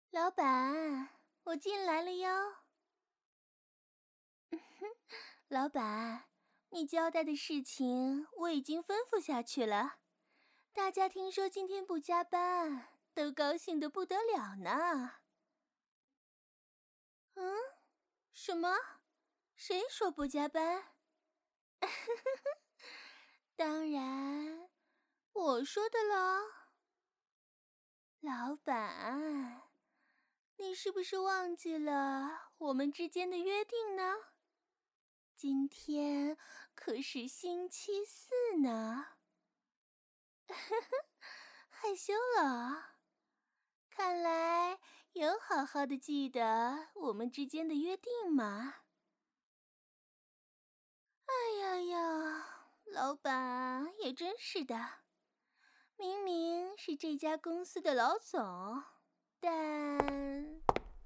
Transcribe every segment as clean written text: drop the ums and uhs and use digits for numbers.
老板，我进来了哟。老板，你交代的事情我已经吩咐下去了，大家听说今天不加班，都高兴得不得了呢。嗯？什么？谁说不加班？当然，我说的喽。老板，你是不是忘记了我们之间的约定呢？今天可是星期四呢。害羞了，看来有好好的记得我们之间的约定嘛。哎呀呀，老板也真是的，明明是这家公司的老总，但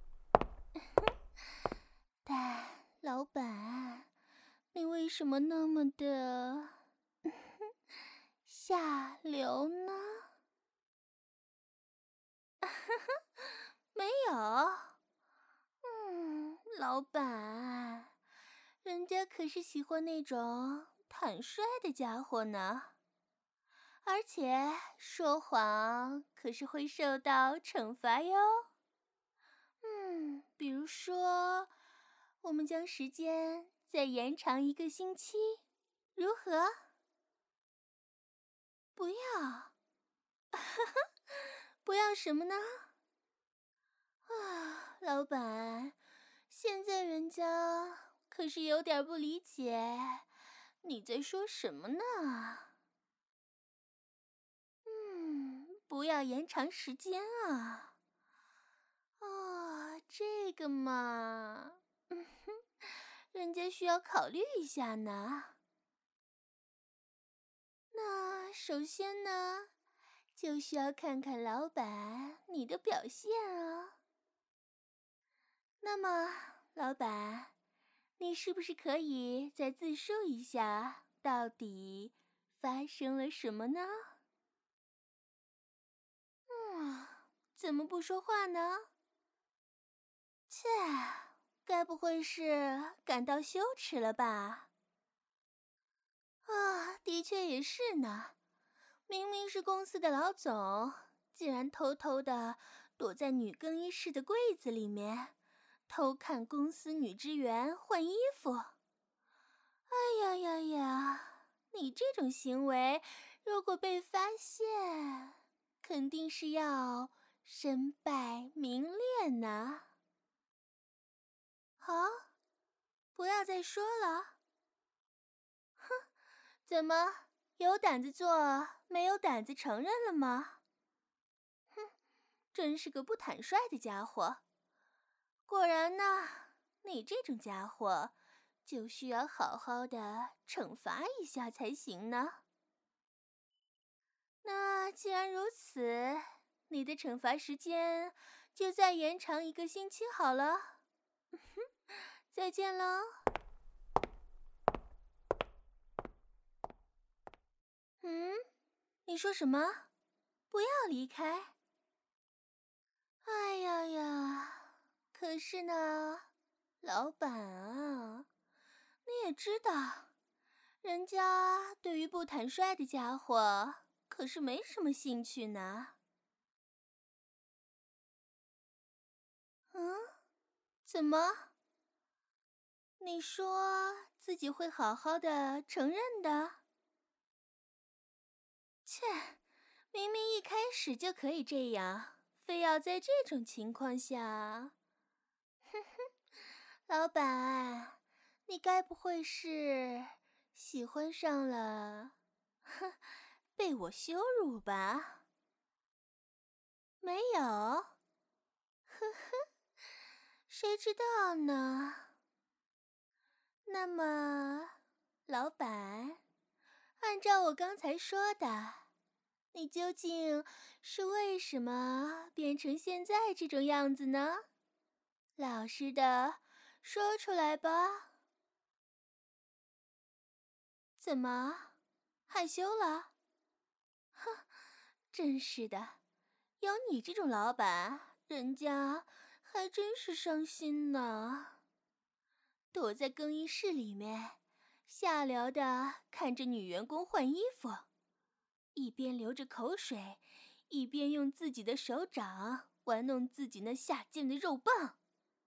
老板，你为什么那么的下流呢？没有。老板，人家可是喜欢那种坦率的家伙呢，而且说谎可是会受到惩罚哟。比如说，我们将时间再延长1个星期，如何？不要。不要什么呢？啊，老板，现在人家可是有点不理解你在说什么呢？不要延长时间啊。这个嘛，人家需要考虑一下呢。那首先呢，就需要看看老板你的表现啊。那么，老板，你是不是可以再自述一下，到底发生了什么呢？怎么不说话呢？切，该不会是感到羞耻了吧？的确也是呢。明明是公司的老总，竟然偷偷的躲在女更衣室的柜子里面，偷看公司女职员换衣服。哎呀呀呀，你这种行为如果被发现，肯定是要身败名裂呢。好，不要再说了。怎么，有胆子做，没有胆子承认了吗？真是个不坦率的家伙。果然呢，你这种家伙就需要好好的惩罚一下才行呢。那既然如此，你的惩罚时间就再延长1个星期好了。再见喽。你说什么？不要离开。哎呀呀，可是呢，老板啊，你也知道，人家对于不坦率的家伙可是没什么兴趣呢。怎么？你说自己会好好的承认的？切，明明一开始就可以这样，非要在这种情况下……老板，你该不会是喜欢上了被我羞辱吧？没有？谁知道呢？那么，老板，按照我刚才说的，你究竟是为什么变成现在这种样子呢？老实的说出来吧。怎么，害羞了？真是的，有你这种老板人家还真是伤心呢。躲在更衣室里面，下流的看着女员工换衣服，一边流着口水，一边用自己的手掌玩弄自己那下贱的肉棒。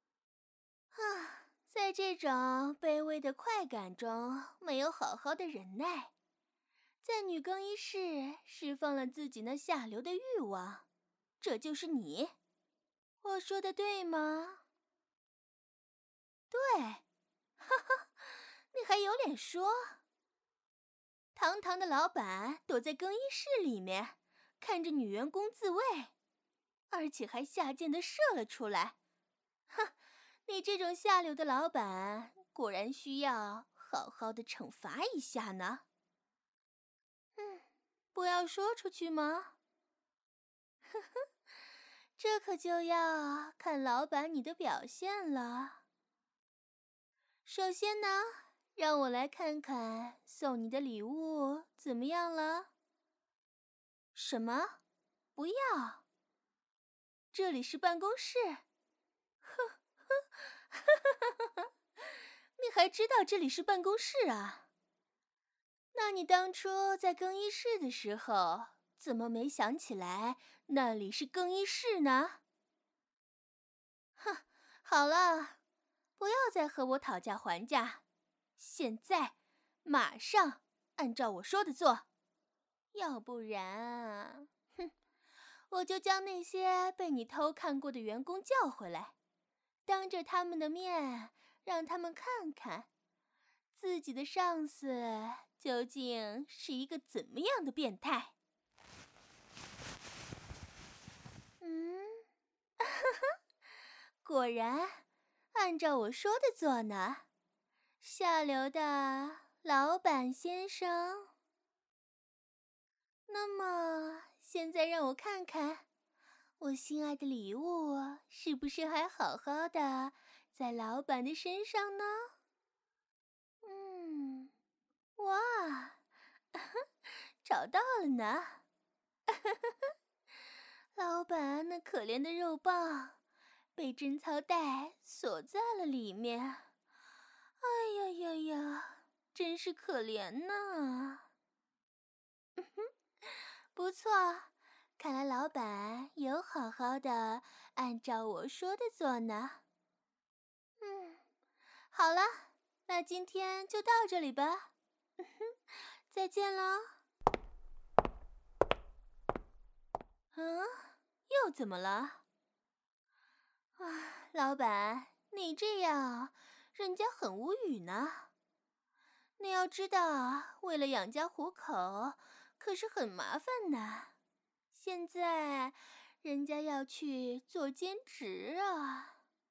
在这种卑微的快感中，没有好好的忍耐，在女更衣室释放了自己那下流的欲望。这就是你，我说的对吗？对，哈哈，你还有脸说？堂堂的老板躲在更衣室里面，看着女员工自慰，而且还下贱地射了出来。哼，你这种下流的老板，果然需要好好的惩罚一下呢。不要说出去吗？呵呵，这可就要看老板你的表现了。首先呢，让我来看看送你的礼物怎么样了。什么？不要？这里是办公室。你还知道这里是办公室啊？那你当初在更衣室的时候，怎么没想起来那里是更衣室呢？哼，好了，不要再和我讨价还价，现在，马上按照我说的做，要不然，我就将那些被你偷看过的员工叫回来，当着他们的面让他们看看自己的上司究竟是一个怎么样的变态。果然按照我说的做呢，下流的老板先生。那么现在让我看看我心爱的礼物是不是还好好的在老板的身上呢？哇，找到了呢。老板那可怜的肉棒被贞操带锁在了里面。哎呀呀呀，真是可怜呢。不错，看来老板有好好的按照我说的做呢。好了，那今天就到这里吧。再见喽。又怎么了？老板，你这样，人家很无语呢。你要知道，为了养家糊口，可是很麻烦的。现在，人家要去做兼职啊。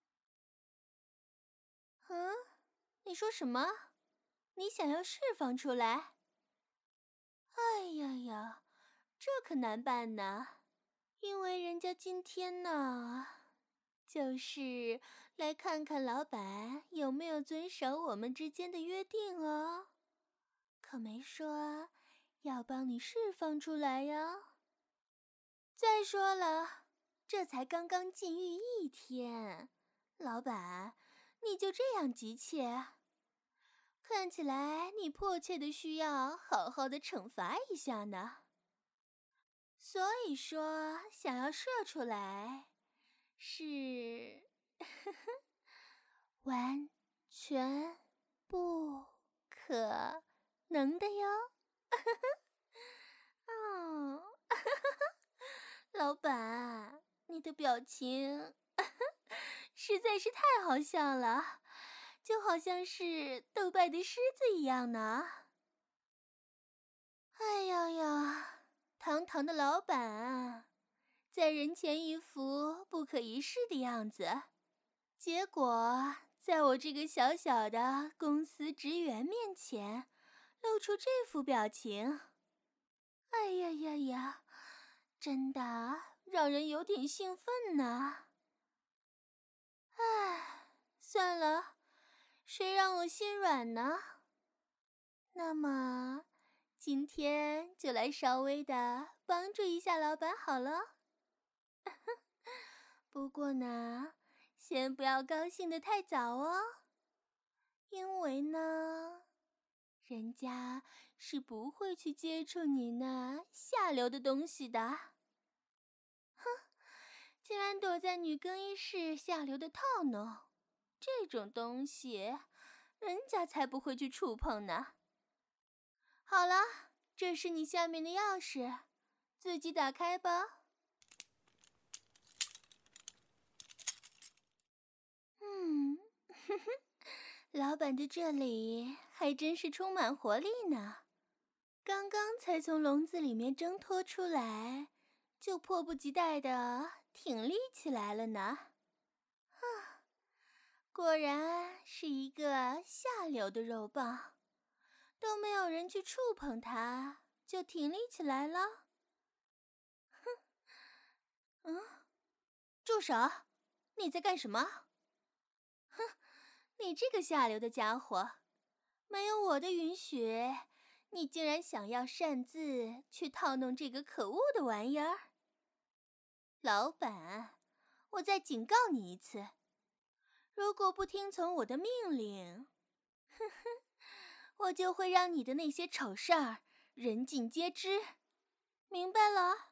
你说什么？你想要释放出来？哎呀呀，这可难办呢。因为人家今天呢，就是来看看老板有没有遵守我们之间的约定哦。可没说要帮你释放出来呀。再说了，这才刚刚禁欲1天，老板，你就这样急切？看起来你迫切的需要好好的惩罚一下呢。所以说，想要射出来，是完全不可能的哟。老板，你的表情实在是太好笑了，就好像是斗败的狮子一样呢。哎呀呀，堂堂的老板，在人前一副不可一世的样子，结果在我这个小小的公司职员面前露出这副表情。哎呀呀呀，真的让人有点兴奋呢。唉，算了，谁让我心软呢？那么今天就来稍微的帮助一下老板好了。 不过呢，先不要高兴得太早哦，因为呢，人家是不会去接触你那下流的东西的。竟然躲在女更衣室下流的套弄，这种东西，人家才不会去触碰呢。好了，这是你下面的钥匙，自己打开吧。老板的这里还真是充满活力呢，刚刚才从笼子里面挣脱出来，就迫不及待地挺立起来了呢。果然是一个下流的肉棒，都没有人去触碰它，就挺立起来了。住手！你在干什么？你这个下流的家伙，没有我的允许，你竟然想要擅自去套弄这个可恶的玩意儿！老板，我再警告你一次，如果不听从我的命令，我就会让你的那些丑事儿人尽皆知，明白了？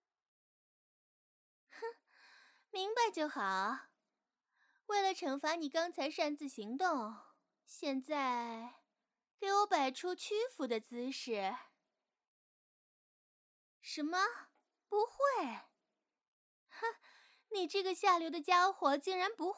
明白就好。为了惩罚你刚才擅自行动，现在给我摆出屈服的姿势。什么？不会？你这个下流的家伙竟然不会！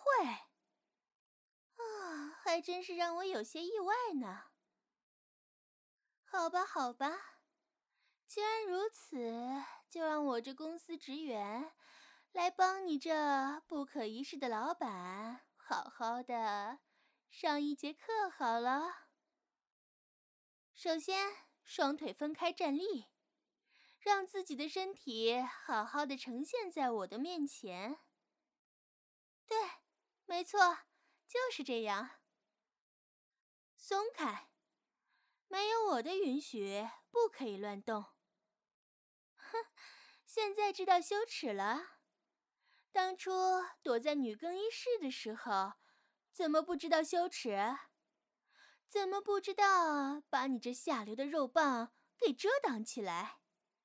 还真是让我有些意外呢。好吧，好吧，既然如此，就让我这公司职员来帮你这不可一世的老板好好的上一节课好了。首先，双腿分开站立，让自己的身体好好的呈现在我的面前。对，没错，就是这样。松开，没有我的允许，不可以乱动。现在知道羞耻了？当初躲在女更衣室的时候，怎么不知道羞耻？怎么不知道把你这下流的肉棒给遮挡起来？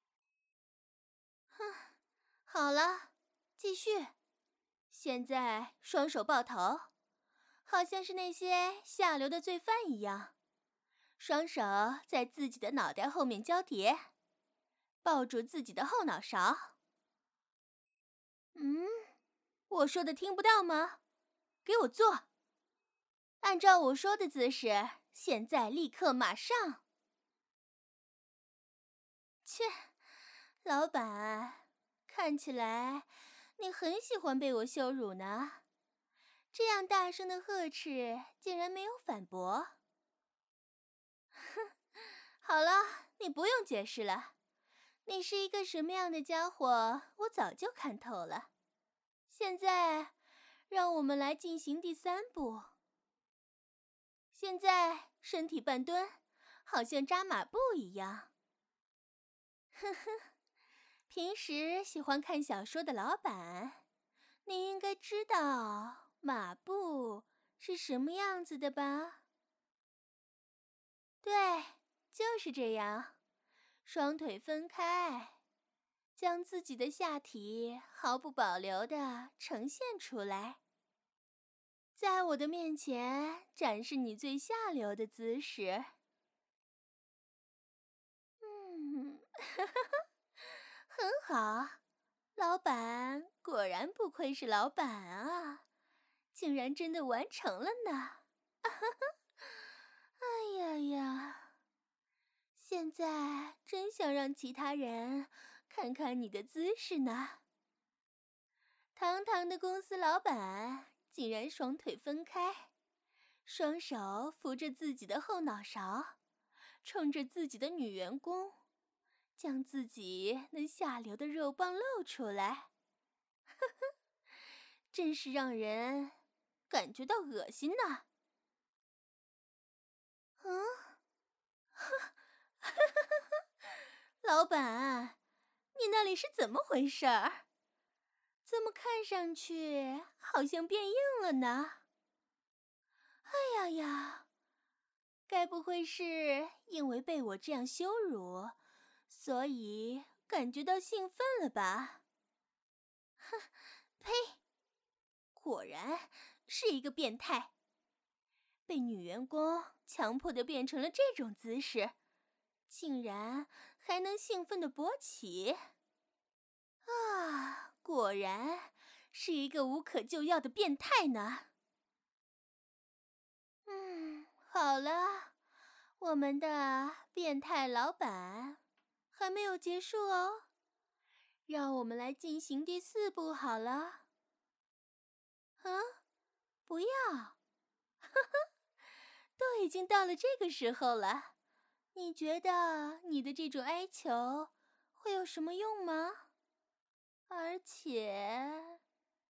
好了，继续。现在双手抱头，好像是那些下流的罪犯一样，双手在自己的脑袋后面交叠，抱住自己的后脑勺。我说的听不到吗？给我做！按照我说的姿势，现在立刻马上！切，老板，看起来你很喜欢被我羞辱呢。这样大声的呵斥，竟然没有反驳。好了，你不用解释了。你是一个什么样的家伙，我早就看透了。现在，让我们来进行第3步。现在，身体半蹲，好像扎马步一样。平时喜欢看小说的老板，你应该知道马步是什么样子的吧？对，就是这样，双腿分开，将自己的下体毫不保留地呈现出来，在我的面前展示你最下流的姿势。很好，老板果然不愧是老板啊，竟然真的完成了呢！哎呀呀，现在真想让其他人看看你的姿势呢。堂堂的公司老板竟然双腿分开，双手扶着自己的后脑勺，冲着自己的女员工，将自己那下流的肉棒露出来，真是让人感觉到恶心呐！老板，你那里是怎么回事儿？ 怎么看上去好像变硬了呢？哎呀呀，该不会是因为被我这样羞辱，所以感觉到兴奋了吧？哼，呸！果然是一个变态，被女员工强迫的变成了这种姿势，竟然还能兴奋的勃起。啊，果然是一个无可救药的变态呢。好了，我们的变态老板还没有结束哦，让我们来进行第4步好了。不要，都已经到了这个时候了，你觉得你的这种哀求会有什么用吗？而且，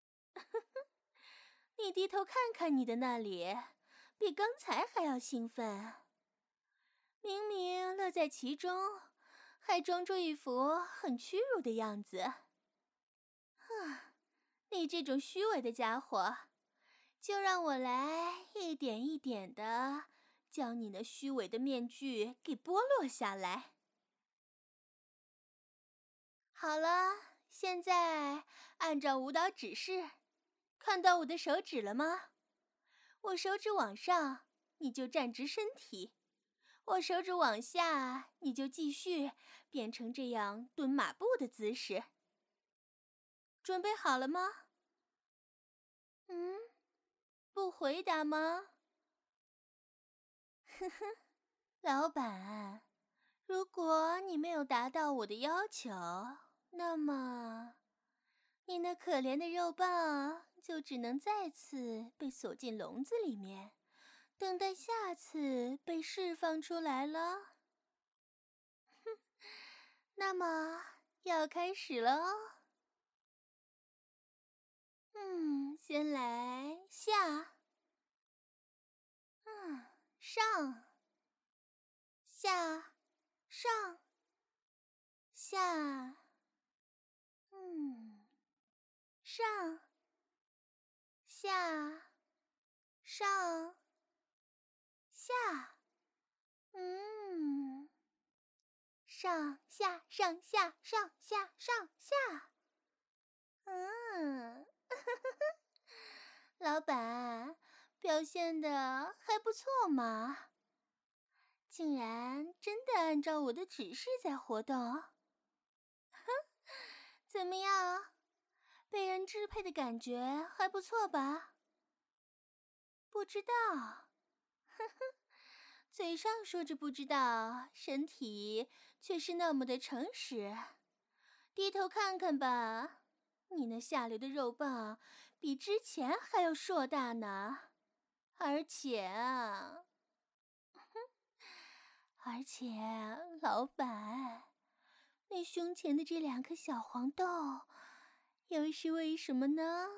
你低头看看你的那里，比刚才还要兴奋。明明乐在其中，还装出一副很屈辱的样子。你这种虚伪的家伙，就让我来一点一点的将你那虚伪的面具给剥落下来。好了，现在按照舞蹈指示，看到我的手指了吗？我手指往上，你就站直身体；我手指往下，你就继续变成这样蹲马步的姿势。准备好了吗？不回答吗？呵呵，老板，如果你没有达到我的要求，那么你那可怜的肉棒就只能再次被锁进笼子里面，等待下次被释放出来了。那么要开始了哦。先来下，上，下，上，下，上，下，上，下，上下上下上下上下，老板表现得还不错嘛，竟然真的按照我的指示在活动。怎么样？被人支配的感觉还不错吧？不知道，嘴上说着不知道，身体却是那么的诚实。低头看看吧，你那下流的肉棒比之前还要硕大呢。而且，老板，你胸前的这2颗小黄豆，又是为什么呢？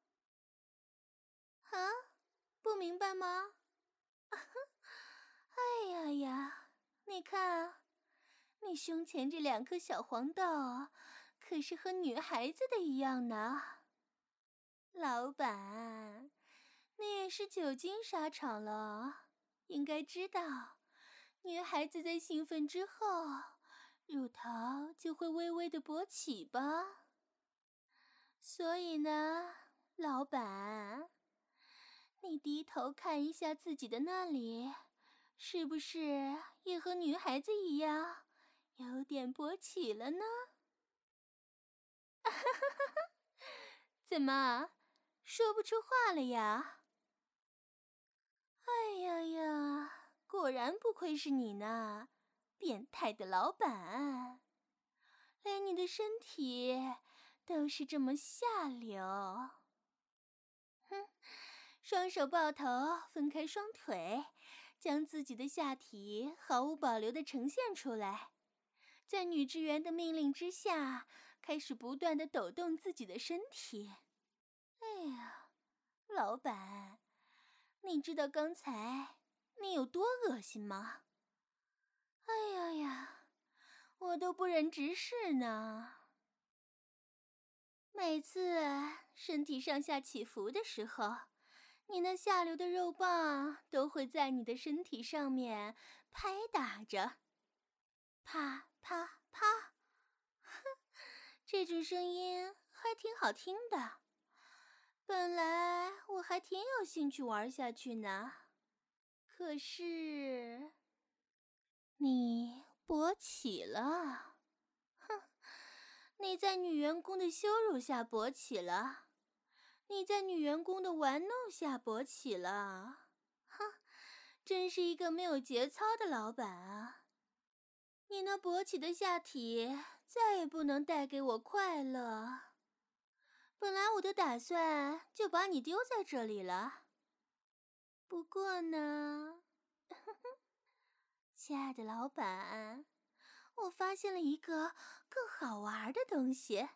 啊，不明白吗？哎呀呀，你看，你胸前这2颗小黄豆，可是和女孩子的一样呢。老板，你也是久经沙场了，应该知道，女孩子在兴奋之后，乳头就会微微的勃起吧。所以呢，老板，你低头看一下自己的那里，是不是也和女孩子一样，有点勃起了呢？怎么，说不出话了呀？哎呀呀，果然不愧是你呢，变态的老板，连你的身体都是这么下流。双手抱头，分开双腿，将自己的下体毫无保留地呈现出来，在女职员的命令之下，开始不断地抖动自己的身体。哎呀，老板，你知道刚才你有多恶心吗？哎呀呀，我都不忍直视呢。没每次身体上下起伏的时候，你那下流的肉棒都会在你的身体上面拍打着，啪啪啪，这种声音还挺好听的。本来我还挺有兴趣玩下去呢，可是你勃起了，哼，你在女员工的羞辱下勃起了，你在女员工的玩弄下勃起了，哼，真是一个没有节操的老板啊！你那勃起的下体再也不能带给我快乐。本来我的打算就把你丢在这里了，不过呢，亲爱的老板，我发现了一个更好玩的东西。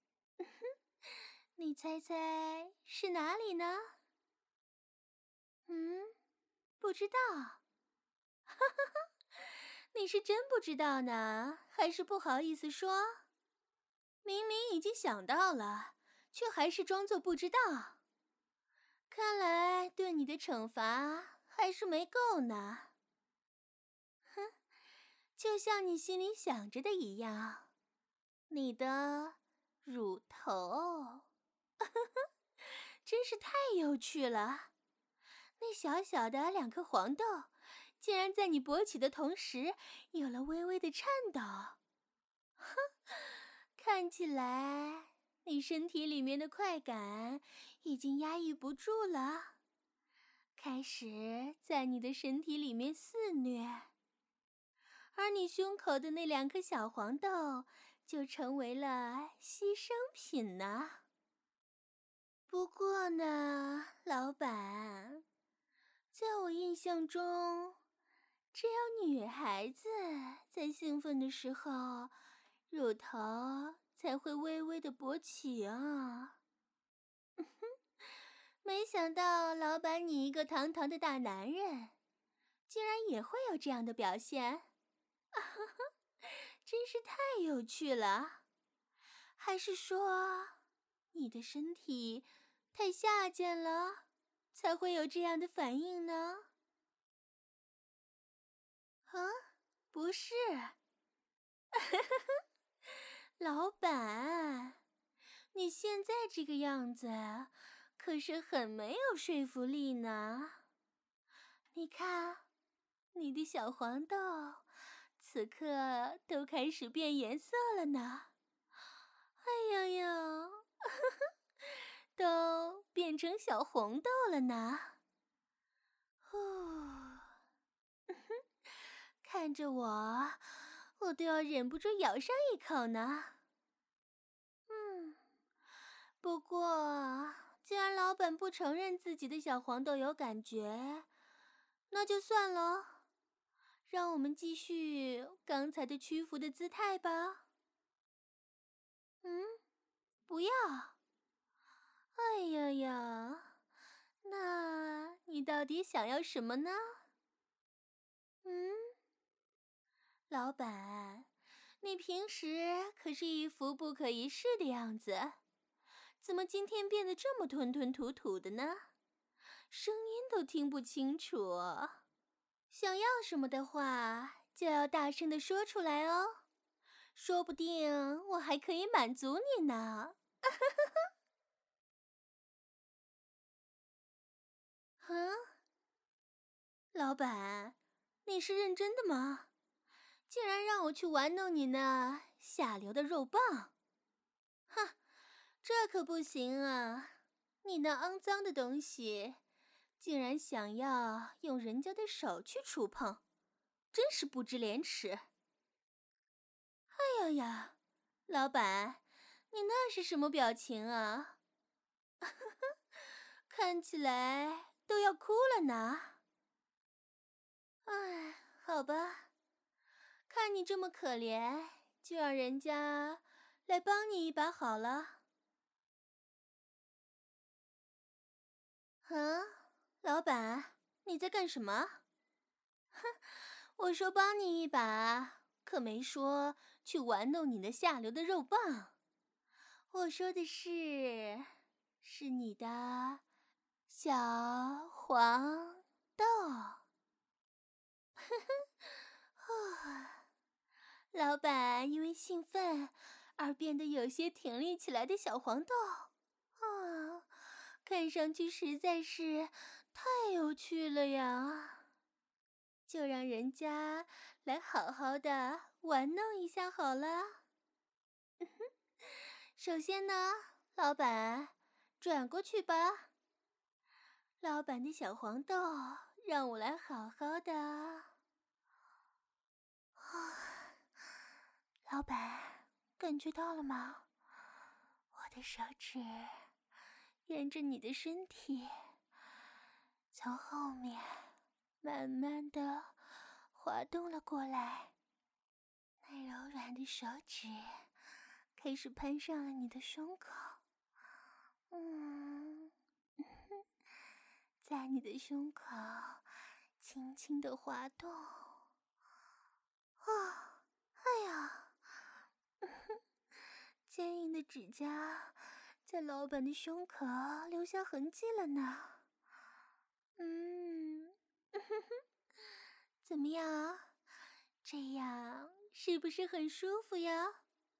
你猜猜是哪里呢？不知道。你是真不知道呢，还是不好意思说？明明已经想到了，却还是装作不知道。看来对你的惩罚还是没够呢。哼，就像你心里想着的一样，你的乳头，真是太有趣了。那小小的2颗黄豆，竟然在你勃起的同时，有了微微的颤抖。哼，看起来你身体里面的快感已经压抑不住了，开始在你的身体里面肆虐，而你胸口的那2颗小黄豆就成为了牺牲品呢。不过呢，老板，在我印象中，只有女孩子在兴奋的时候，乳头才会微微的勃起啊。没想到老板你一个堂堂的大男人，竟然也会有这样的表现，真是太有趣了。还是说，你的身体太下贱了，才会有这样的反应呢？不是。老板，你现在这个样子可是很没有说服力呢。你看，你的小黄豆此刻都开始变颜色了呢。哎呦呦，都变成小红豆了呢。呼，看着我都要忍不住咬上一口呢。不过，既然老板不承认自己的小黄豆有感觉，那就算了。让我们继续刚才的屈服的姿态吧。不要。哎呀呀，那你到底想要什么呢？老板，你平时可是一副不可一世的样子，怎么今天变得这么吞吞吐吐的呢？声音都听不清楚。想要什么的话，就要大声地说出来哦，说不定我还可以满足你呢。老板，你是认真的吗？竟然让我去玩弄你那下流的肉棒！哼，这可不行啊！你那肮脏的东西，竟然想要用人家的手去触碰，真是不知廉耻！哎呀呀，老板，你那是什么表情啊？看起来都要哭了呢。哎，好吧，看你这么可怜，就让人家来帮你一把好了。老板，你在干什么？哼，我说帮你一把，可没说去玩弄你那下流的肉棒。我说的是你的小黄豆。老板因为兴奋而变得有些挺立起来的小黄豆，看上去实在是太有趣了呀！就让人家来好好的玩弄一下好了。首先呢，老板，转过去吧。老板的小黄豆，让我来好好的。老板，感觉到了吗？我的手指沿着你的身体，从后面慢慢的滑动了过来。那柔软的手指开始攀上了你的胸口。在你的胸口轻轻的滑动。哎呀，坚硬的指甲在老板的胸口留下痕迹了呢。怎么样？这样是不是很舒服呀？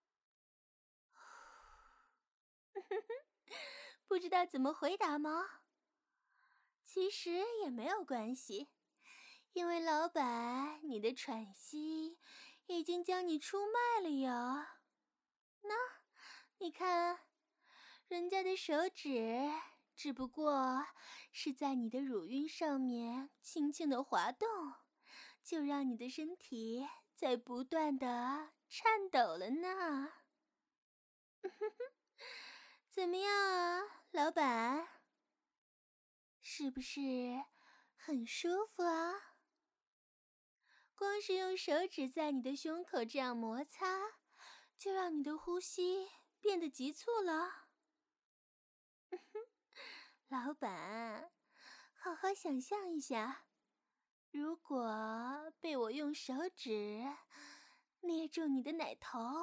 不知道怎么回答吗？其实也没有关系，因为老板，你的喘息已经将你出卖了哟。那，你看，人家的手指只不过是在你的乳晕上面轻轻的滑动，就让你的身体在不断的颤抖了呢。怎么样啊，老板？是不是很舒服啊？光是用手指在你的胸口这样摩擦，就让你的呼吸变得急促了。老板，好好想象一下，如果被我用手指捏住你的奶头，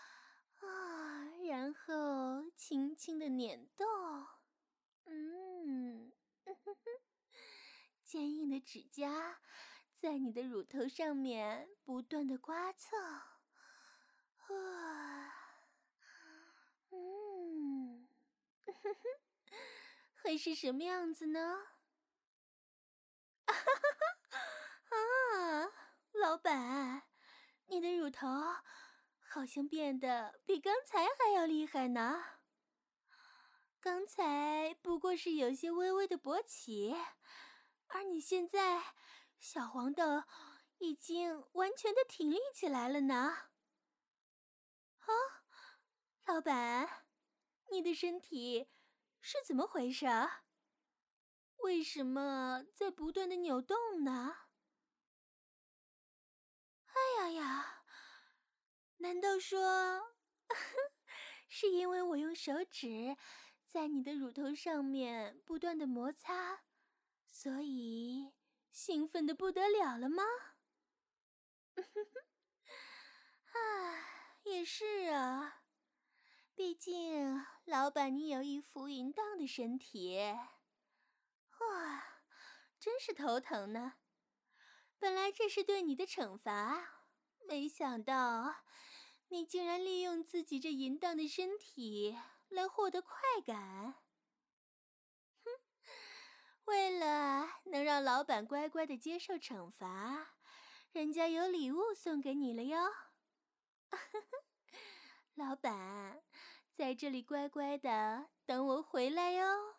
然后轻轻的捻动，坚硬的指甲在你的乳头上面不断的刮蹭，会是什么样子呢？老板，你的乳头好像变得比刚才还要厉害呢。刚才不过是有些微微的勃起，而你现在小黄豆已经完全的挺立起来了呢。老板，你的身体是怎么回事？为什么在不断的扭动呢？哎呀，难道说是因为我用手指在你的乳头上面不断的摩擦，所以兴奋的不得了了吗？也是啊，毕竟老板你有一副淫荡的身体。真是头疼呢。本来这是对你的惩罚，没想到你竟然利用自己这淫荡的身体来获得快感。为了能让老板乖乖地接受惩罚，人家有礼物送给你了哟。老板，在这里乖乖的等我回来哟。